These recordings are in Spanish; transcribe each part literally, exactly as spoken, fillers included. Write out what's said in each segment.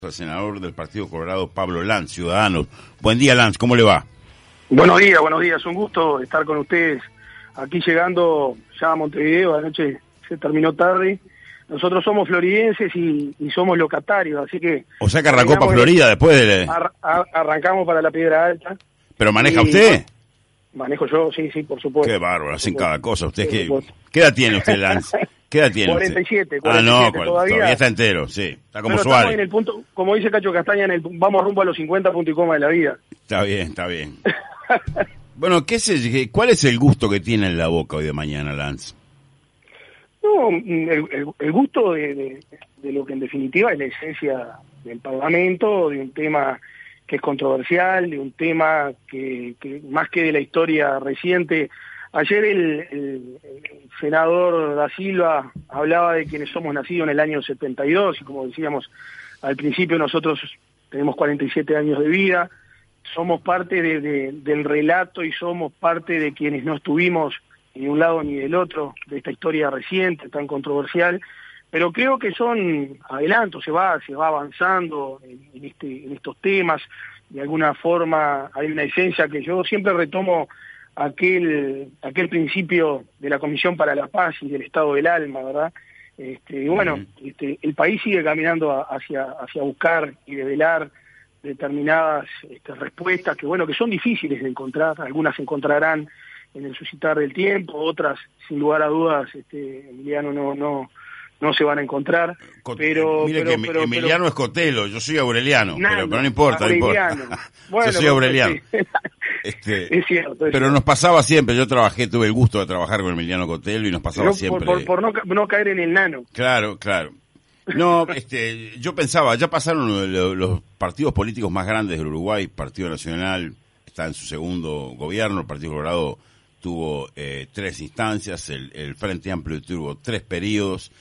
El senador del Partido Colorado, Pablo Lantz, Ciudadanos. Buen día, Lantz, ¿cómo le va? Buenos días, buenos días. Un gusto estar con ustedes aquí llegando ya a Montevideo. Anoche se terminó tarde. Nosotros somos floridenses y, y somos locatarios, así que... O sea que arrancó para Florida después de... Ar, ar, arrancamos para la Piedra Alta. ¿Pero maneja y, usted? Manejo yo, sí, sí, por supuesto. Qué bárbaro, hacen cada cosa. ¿Usted qué, qué edad tiene usted, Lantz? ¿Qué edad tiene cuarenta y siete, usted? cuarenta y siete, Ah, no, todavía. todavía está entero, sí. Está como Pero Suárez. Estamos en el punto, como dice Cacho Castaña, en el, vamos rumbo a los cincuenta puntos y coma de la vida. Está bien, está bien. Bueno, ¿qué es el, ¿cuál es el gusto que tiene en la boca hoy de mañana, Lantz? No, el, el, el gusto de, de, de lo que en definitiva es la esencia del Parlamento, de un tema que es controversial, de un tema que, que más que de la historia reciente. Ayer el, el, el senador Da Silva hablaba de quienes somos nacidos en el año setenta y dos, y como decíamos al principio, nosotros tenemos cuarenta y siete años de vida, somos parte de, de, del relato y somos parte de quienes no estuvimos ni de un lado ni del otro de esta historia reciente, tan controversial, pero creo que son adelantos, se va, se va avanzando en, en, este, en estos temas. De alguna forma hay una esencia que yo siempre retomo, aquel aquel principio de la Comisión para la Paz y del Estado del Alma, ¿verdad? Este, y bueno, uh-huh. este, el país sigue caminando a, hacia hacia buscar y develar determinadas este, respuestas que, bueno, que son difíciles de encontrar. Algunas se encontrarán en el suscitar del tiempo, otras, sin lugar a dudas, este, Emiliano, no no no se van a encontrar. Cot pero Mire pero, que pero, Emiliano pero, es Cotelo, yo soy Aureliano, Nano, pero, pero no importa, no importa. Bueno, yo soy Aureliano. Sí. Este, es cierto. Es pero cierto. Nos pasaba siempre, yo trabajé, tuve el gusto de trabajar con Emiliano Cotelo y nos pasaba no, siempre. Por, por, por no, no caer en el nano. Claro, claro. No, este, yo pensaba, ya pasaron los, los partidos políticos más grandes del Uruguay. Partido Nacional está en su segundo gobierno, el Partido Colorado tuvo eh, tres instancias, el, el Frente Amplio tuvo tres periodos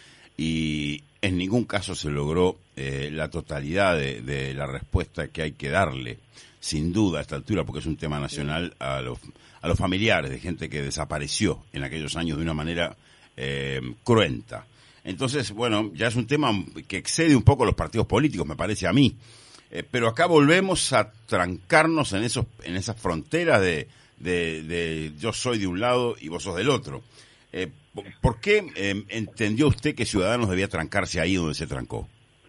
y en ningún caso se logró eh, la totalidad de, de la respuesta que hay que darle, sin duda a esta altura, porque es un tema nacional, a los, a los familiares de gente que desapareció en aquellos años de una manera eh, cruenta. Entonces, bueno, ya es un tema que excede un poco los partidos políticos, me parece a mí. Eh, pero acá volvemos a trancarnos en esos, en esas fronteras de, de, de yo soy de un lado y vos sos del otro. Eh, ¿Por qué eh, entendió usted que Ciudadanos debía trancarse ahí donde se trancó?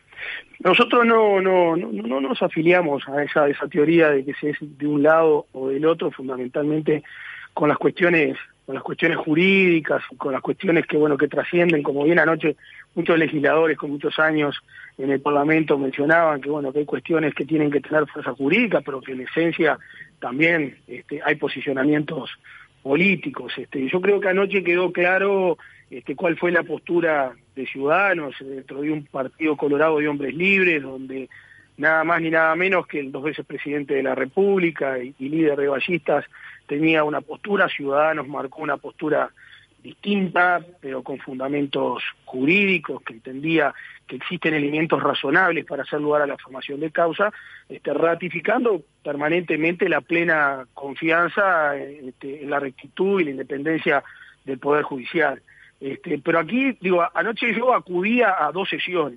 Nosotros no no no, no nos afiliamos a esa, esa teoría de que se es de un lado o del otro, fundamentalmente con las cuestiones con las cuestiones jurídicas, con las cuestiones que bueno que trascienden, como bien anoche muchos legisladores con muchos años en el Parlamento mencionaban que bueno que hay cuestiones que tienen que tener fuerza jurídica, pero que en esencia también este, hay posicionamientos políticos. Este, yo creo que anoche quedó claro este, cuál fue la postura de Ciudadanos dentro de un partido colorado de hombres libres, donde nada más ni nada menos que el dos veces presidente de la República y, y líder de ballistas tenía una postura. Ciudadanos marcó una postura distinta, pero con fundamentos jurídicos, que entendía que existen elementos razonables para hacer lugar a la formación de causa, este, ratificando permanentemente la plena confianza este, en la rectitud y la independencia del Poder Judicial. Este, pero aquí, digo, anoche yo acudía a dos sesiones,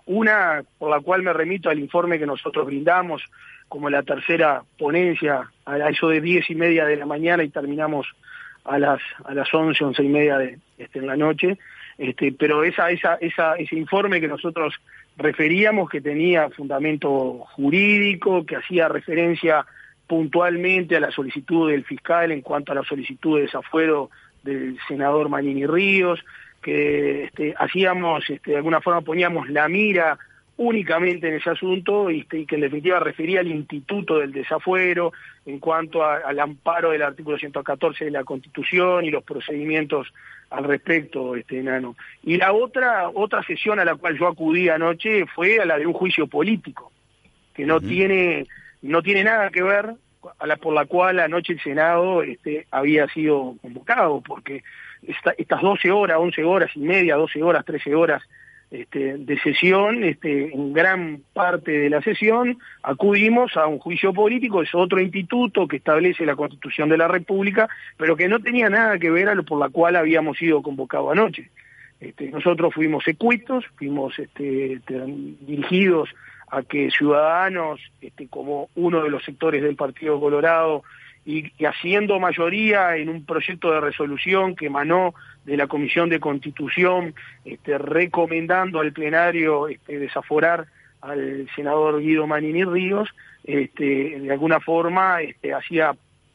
una por la cual me remito al informe que nosotros brindamos como la tercera ponencia, a eso de diez y media de la mañana y terminamos a las a las once, once y media de este, en la noche, este, pero esa esa esa ese informe que nosotros referíamos, que tenía fundamento jurídico, que hacía referencia puntualmente a la solicitud del fiscal en cuanto a la solicitud de desafuero del senador Manini Ríos, que este, hacíamos, este, de alguna forma poníamos la mira únicamente en ese asunto y, y que en definitiva refería al instituto del desafuero en cuanto a, al amparo del artículo ciento catorce de la Constitución y los procedimientos al respecto, este enano. Y la otra otra sesión a la cual yo acudí anoche fue a la de un juicio político, que no uh-huh. tiene no tiene nada que ver a la por la cual anoche el Senado este había sido convocado, porque esta, estas doce horas, once horas y media, doce horas, trece horas Este, de sesión, este, en gran parte de la sesión acudimos a un juicio político, es otro instituto que establece la Constitución de la República, pero que no tenía nada que ver a lo por la cual habíamos sido convocados anoche. Este, nosotros fuimos secuitos, fuimos este, este, dirigidos a que Ciudadanos, este, como uno de los sectores del Partido Colorado, y, y haciendo mayoría en un proyecto de resolución que emanó de la Comisión de Constitución, este, recomendando al plenario este, desaforar al senador Guido Manini Ríos, este, de alguna forma este, hacía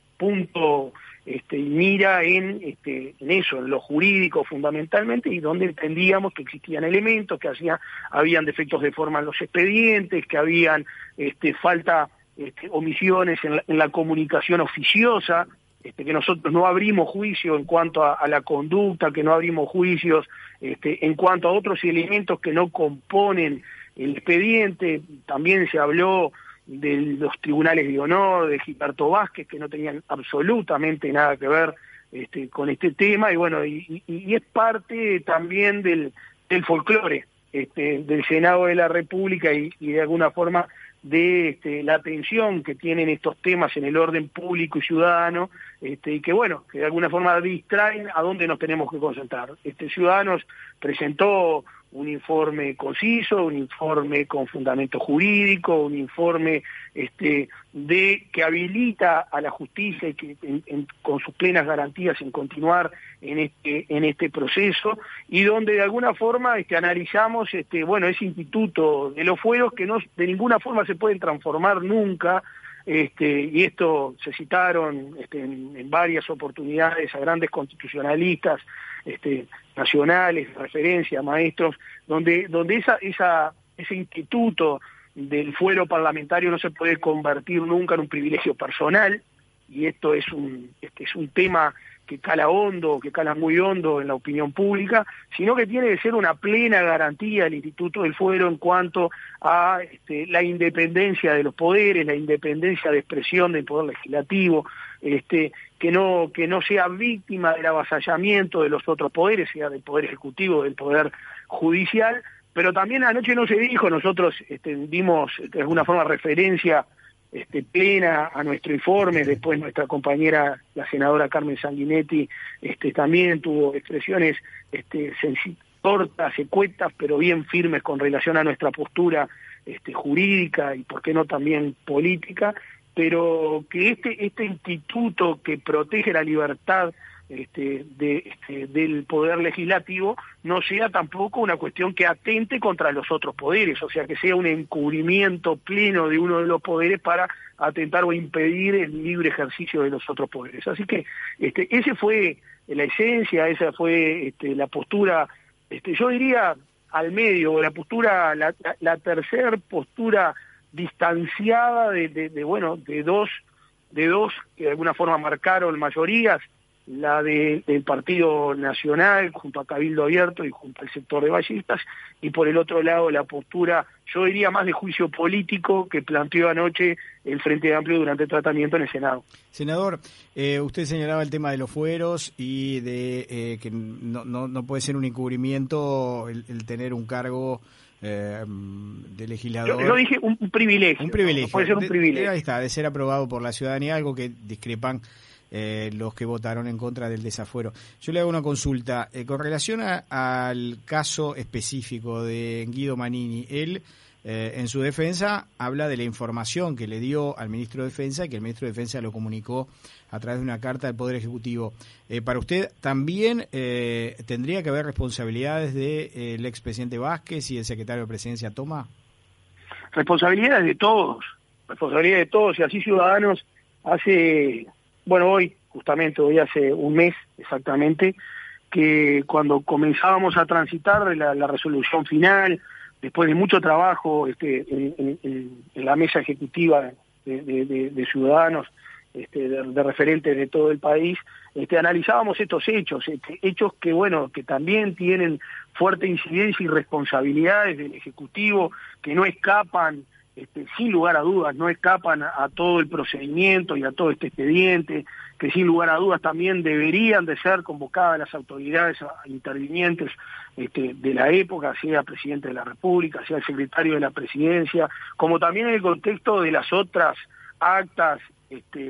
punto este, y mira en, este, en eso, en lo jurídico fundamentalmente, y donde entendíamos que existían elementos, que hacía, habían defectos de forma en los expedientes, que habían este, falta, este, omisiones en la, en la comunicación oficiosa, este, que nosotros no abrimos juicio en cuanto a, a la conducta, que no abrimos juicios este, en cuanto a otros elementos que no componen el expediente. También se habló de los tribunales de honor, de Gilberto Vázquez, que no tenían absolutamente nada que ver este, con este tema, y bueno, y, y, y es parte también del, del folclore este, del Senado de la República y, y de alguna forma de este, la atención que tienen estos temas en el orden público y ciudadano, este, y que bueno, que de alguna forma distraen a dónde nos tenemos que concentrar. Este, Ciudadanos presentó un informe conciso, un informe con fundamento jurídico, un informe este, de que habilita a la justicia y que en, en, con sus plenas garantías en continuar en este en este proceso, y donde de alguna forma este, analizamos este, bueno, ese instituto de los fueros que no de ninguna forma se pueden transformar nunca. Este, y esto se citaron este, en, en varias oportunidades a grandes constitucionalistas este, nacionales, referencia, maestros, donde, donde esa, esa, ese instituto del fuero parlamentario no se puede convertir nunca en un privilegio personal, y esto es un, este, es un tema que cala hondo, que cala muy hondo en la opinión pública, sino que tiene que ser una plena garantía del Instituto del Fuero en cuanto a este, la independencia de los poderes, la independencia de expresión del Poder Legislativo, este, que no que no sea víctima del avasallamiento de los otros poderes, sea del Poder Ejecutivo, del Poder Judicial. Pero también anoche no se dijo, nosotros este, dimos de alguna forma referencia Este, plena a nuestro informe. Después nuestra compañera, la senadora Carmen Sanguinetti, este, también tuvo expresiones este, cortas, escuetas, pero bien firmes con relación a nuestra postura este, jurídica y por qué no también política, pero que este, este instituto que protege la libertad Este, de, este, del Poder Legislativo no sea tampoco una cuestión que atente contra los otros poderes, o sea, que sea un encubrimiento pleno de uno de los poderes para atentar o impedir el libre ejercicio de los otros poderes. Así que este, ese fue la esencia, esa fue este, la postura, este, yo diría al medio, la postura, la, la, la tercera postura distanciada de, de, de bueno, de dos, de dos que de alguna forma marcaron mayorías, la de, del Partido Nacional junto a Cabildo Abierto y junto al sector de ballistas, y por el otro lado la postura, yo diría más de juicio político, que planteó anoche el Frente Amplio durante el tratamiento en el Senado. Senador, eh, usted señalaba el tema de los fueros y de eh, que no, no, no puede ser un encubrimiento el, el tener un cargo eh, de legislador. Yo, yo dije un, un privilegio. Un privilegio. No puede ser un privilegio. De, ahí está, de ser aprobado por la ciudadanía, algo que discrepan Eh, los que votaron en contra del desafuero. Yo le hago una consulta. Eh, con relación a, al caso específico de Guido Manini, él eh, en su defensa habla de la información que le dio al ministro de Defensa y que el ministro de Defensa lo comunicó a través de una carta del Poder Ejecutivo. Eh, ¿Para usted también eh, tendría que haber responsabilidades del de, eh, expresidente Vázquez y el secretario de Presidencia Toma? Responsabilidades de todos, responsabilidades de todos, y así Ciudadanos hace... Bueno, hoy, justamente, hoy hace un mes exactamente, que cuando comenzábamos a transitar la, la resolución final, después de mucho trabajo este, en, en, en la mesa ejecutiva de, de, de, de Ciudadanos, este, de, de referentes de todo el país, este, analizábamos estos hechos, este, hechos que, bueno, que también tienen fuerte incidencia y responsabilidades del Ejecutivo, que no escapan, Este, sin lugar a dudas, no escapan a, a todo el procedimiento y a todo este expediente, que sin lugar a dudas también deberían de ser convocadas las autoridades intervinientes este, de la época, sea presidente de la República, sea el secretario de la Presidencia, como también en el contexto de las otras actas este,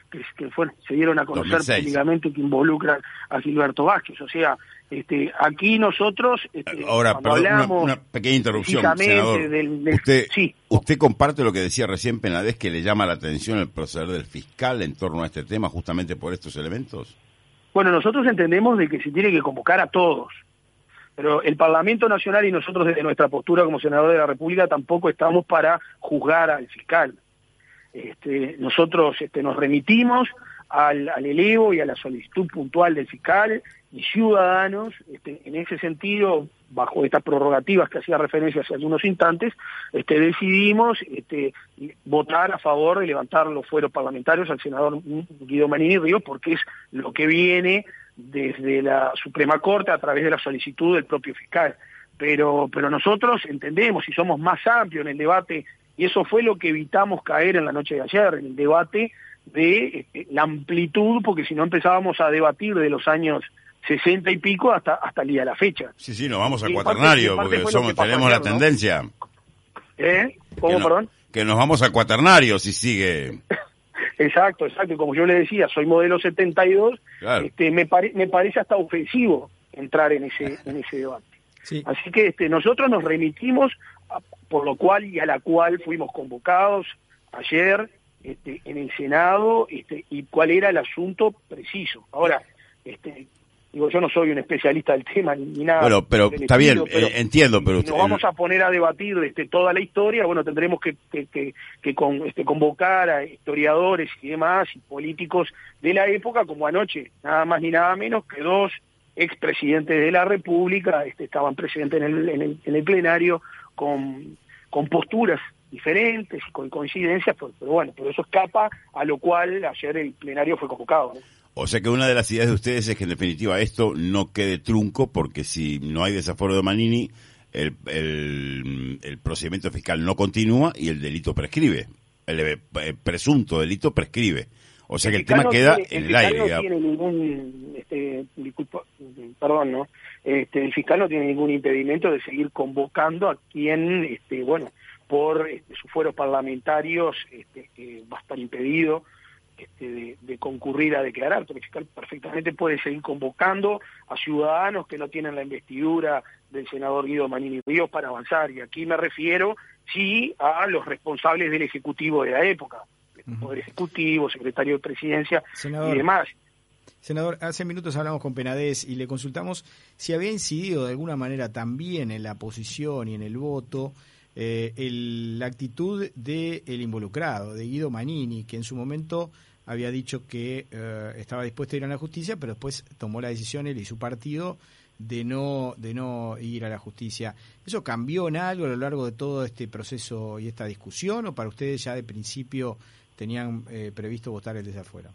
que, que fueron, se dieron a conocer dos mil seis. públicamente, que involucran a Gilberto Vázquez. O sea, este, aquí nosotros, este, ahora, cuando perdón, hablamos una, una pequeña interrupción, precisamente senador. del, del- usted, sí. usted comparte lo que decía recién Penades, que le llama la atención el proceder del fiscal en torno a este tema, justamente por estos elementos. Bueno, nosotros entendemos de que se tiene que convocar a todos, pero el Parlamento Nacional y nosotros desde nuestra postura como senador de la República tampoco estamos para juzgar al fiscal. Este, nosotros este, nos remitimos al, al elevo y a la solicitud puntual del fiscal y ciudadanos, este, en ese sentido, bajo estas prerrogativas que hacía referencia hace algunos instantes, este, decidimos este, votar a favor de levantar los fueros parlamentarios al senador Guido Manini Ríos, porque es lo que viene desde la Suprema Corte a través de la solicitud del propio fiscal. Pero, pero nosotros entendemos y somos más amplios en el debate, y eso fue lo que evitamos caer en la noche de ayer, en el debate de este, la amplitud, porque si no empezábamos a debatir de los años sesenta y pico hasta hasta el día de la fecha. Sí, sí, nos vamos a Y en cuaternario, parte- y en parte porque fue lo somos, que pasó tenemos la ayer, ¿no? tendencia. ¿Eh? ¿Cómo, que no- perdón? Que nos vamos a cuaternario si sigue. Exacto, exacto. Y como yo le decía, soy modelo setenta y dos, Claro. este, me, pare- me parece hasta ofensivo entrar en ese en ese debate. Sí. Así que este, nosotros nos remitimos, a- por lo cual y a la cual fuimos convocados ayer este, en el Senado, este, y cuál era el asunto preciso. Ahora, este, digo, yo no soy un especialista del tema ni, ni nada. Bueno, pero del está bien, estilo, eh, entiendo, pero si usted- nos vamos a poner a debatir este, toda la historia, bueno, tendremos que, que, que, que con, este, convocar a historiadores y demás, y políticos de la época, como anoche, nada más ni nada menos que dos expresidentes de la República este, estaban presentes en el, en el, en el plenario con, con posturas diferentes y con coincidencias, pero, pero bueno, pero eso escapa a lo cual ayer el plenario fue convocado, ¿no? O sea que una de las ideas de ustedes es que en definitiva esto no quede trunco, porque si no hay desaforo de Manini, el, el, el procedimiento fiscal no continúa y el delito prescribe. El, eh, presunto delito prescribe. O sea que el, fiscal tema no queda tiene- en el, fiscal aire. no digamos. tiene ningún, este, disculpa, perdón, ¿no? Este, el fiscal no tiene ningún impedimento de seguir convocando a quien, este, bueno, por este, sus fueros parlamentarios este, eh, va a estar impedido este, de, de concurrir a declarar. Pero el fiscal perfectamente puede seguir convocando a ciudadanos que no tienen la investidura del senador Guido Manini Ríos para avanzar. Y aquí me refiero, sí, a los responsables del Ejecutivo de la época. Poder Ejecutivo, Secretario de Presidencia Senador. y demás. Senador, hace minutos hablamos con Penades y le consultamos si había incidido de alguna manera también en la posición y en el voto eh, el, la actitud del involucrado, de Guido Manini, que en su momento había dicho que eh, estaba dispuesto a ir a la justicia, pero después tomó la decisión él y su partido de no de no ir a la justicia. ¿Eso cambió en algo a lo largo de todo este proceso y esta discusión, o para ustedes ya de principio tenían eh, previsto votar el desafuero?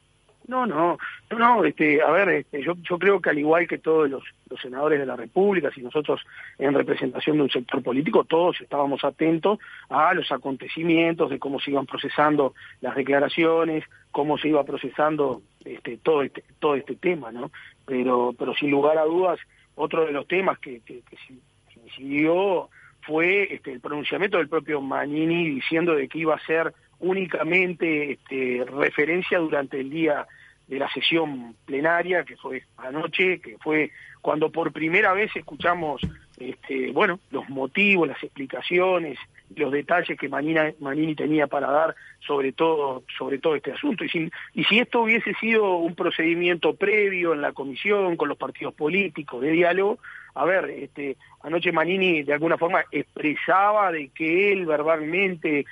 No, no, no, no, este, a ver, este, yo, yo creo que al igual que todos los, los senadores de la República, si nosotros en representación de un sector político, todos estábamos atentos a los acontecimientos, de cómo se iban procesando las declaraciones, cómo se iba procesando este, todo este, todo este tema, ¿no? Pero, pero sin lugar a dudas, otro de los temas que, que, que se incidió fue este, el pronunciamiento del propio Manini diciendo de que iba a ser únicamente este, referencia durante el día de la sesión plenaria, que fue anoche, que fue cuando por primera vez escuchamos este, bueno, los motivos, las explicaciones, los detalles que Manina, Manini tenía para dar sobre todo sobre todo este asunto. Y si, y si esto hubiese sido un procedimiento previo en la comisión, con los partidos políticos, de diálogo, a ver, este, anoche Manini de alguna forma expresaba de que él verbalmente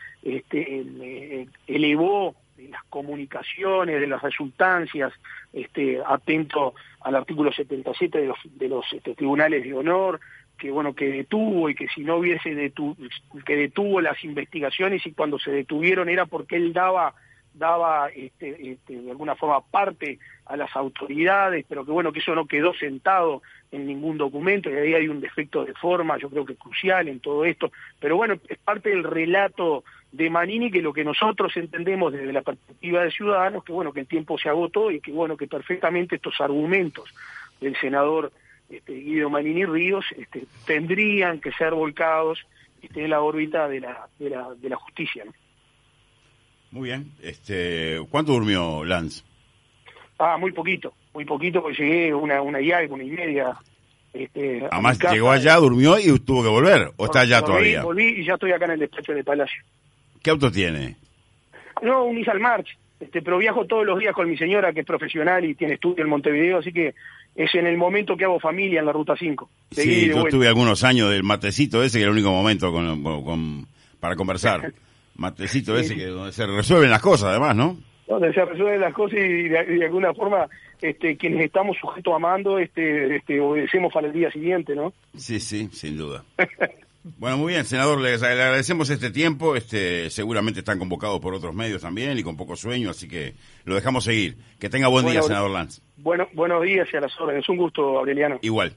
este, elevó las comunicaciones, de las resultancias, este, atento al artículo setenta y siete de los, de los este, tribunales de honor, que bueno, que detuvo y que si no hubiese detu que detuvo las investigaciones, y cuando se detuvieron era porque él daba daba este, este, de alguna forma parte a las autoridades, pero que bueno, que eso no quedó sentado en ningún documento, y ahí hay un defecto de forma, yo creo que crucial en todo esto, pero bueno, es parte del relato de Manini, que lo que nosotros entendemos desde la perspectiva de Ciudadanos, que bueno, que el tiempo se agotó y que bueno, que perfectamente estos argumentos del senador este, Guido Manini Ríos este, tendrían que ser volcados este, en la órbita de la, de la, de la justicia, ¿no? Muy bien. Este, ¿cuánto durmió Lance? Ah, muy poquito, muy poquito, porque llegué una, una y algo, una y media. Este, Además, llegó allá, durmió y tuvo que volver, ¿o está allá volví, todavía? Volví y ya estoy acá en el despacho de Palacio. ¿Qué auto tiene? No, un Nissan March, este, pero viajo todos los días con mi señora, que es profesional y tiene estudio en Montevideo, así que es en el momento que hago familia en la Ruta cinco. Sí, yo tuve algunos años del matecito ese, que era el único momento con, con, con, para conversar. Matecito ese, que donde se resuelven las cosas, además, ¿no? Donde se resuelven las cosas y de, de alguna forma este, quienes estamos sujetos a mando este, este, obedecemos para el día siguiente, ¿no? Sí, sí, sin duda. Bueno, muy bien, senador, le, le agradecemos este tiempo. Este, seguramente están convocados por otros medios también y con poco sueño, así que lo dejamos seguir. Que tenga buen bueno, día, senador Lance. Bueno, buenos días y a las órdenes. Un gusto, Aureliano. Igual.